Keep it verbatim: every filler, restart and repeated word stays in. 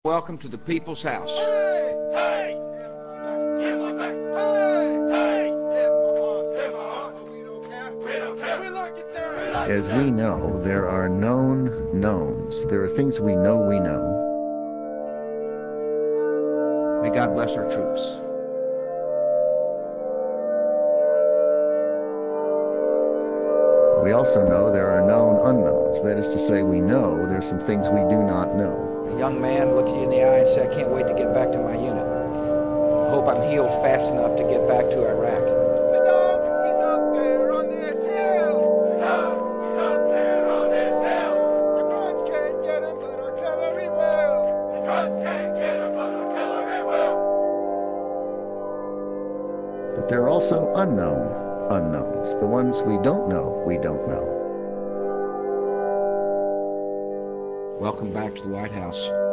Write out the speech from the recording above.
welcome to the People's House. Hey! Hey! Give my back! Hey! Hey! Give my arms! Give my arms! We don't care! We don't care! We lock it down! As we know, there are known knowns. There are things we know we know. May God bless our troops. We also know there are known unknowns. That is to say, we know there's some things we do not know. A young man looked you in the eye and said, I can't wait to get back to my unit. I hope I'm healed fast enough to get back to Iraq. Saddam, he's up there on this hill! Saddam, he's up there on this hill! The guns can't get him, but artillery will! The guns can't get him, but artillery will! But there are also unknown unknowns. The ones we don't know, we don't know. Welcome back to the White House.